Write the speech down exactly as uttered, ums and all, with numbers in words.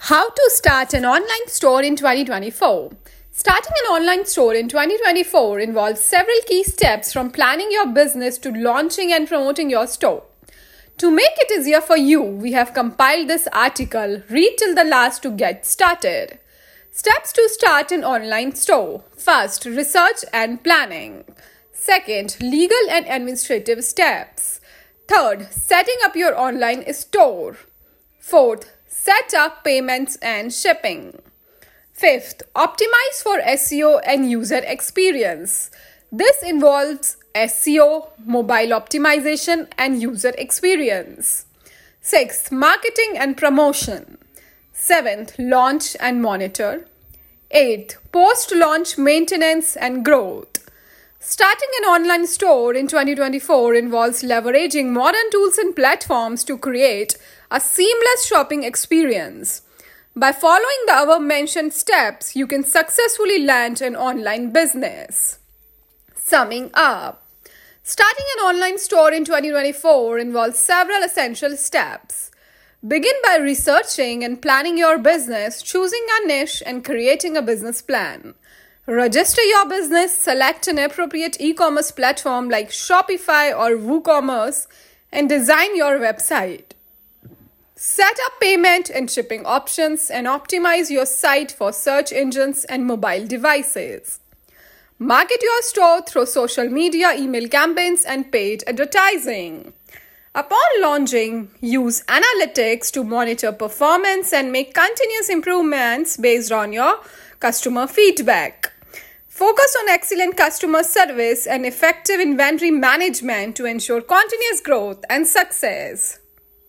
How to start an online store in twenty twenty-four. Starting an online store in twenty twenty-four involves several key steps from planning your business to launching and promoting your store. To make it easier for you, we have compiled this article. Read till the last to get started. Steps to start an online store. First, research and planning. Second, legal and administrative steps. Third, setting up your online store. Fourth, set up payments and shipping. Fifth, optimize for S E O and user experience. This involves S E O, mobile optimization, and user experience. Sixth, marketing and promotion. Seventh, launch and monitor. Eighth, post-launch maintenance and growth. Starting an online store in twenty twenty-four involves leveraging modern tools and platforms to create a seamless shopping experience. By following the above-mentioned steps, you can successfully launch an online business. Summing up, starting an online store in twenty twenty-four involves several essential steps. Begin by researching and planning your business, choosing a niche, and creating a business plan. Register your business, select an appropriate e-commerce platform like Shopify or WooCommerce, and design your website. Set up payment and shipping options and optimize your site for search engines and mobile devices. Market your store through social media, email campaigns, and paid advertising. Upon launching, use analytics to monitor performance and make continuous improvements based on your customer feedback. Focus on excellent customer service and effective inventory management to ensure continuous growth and success.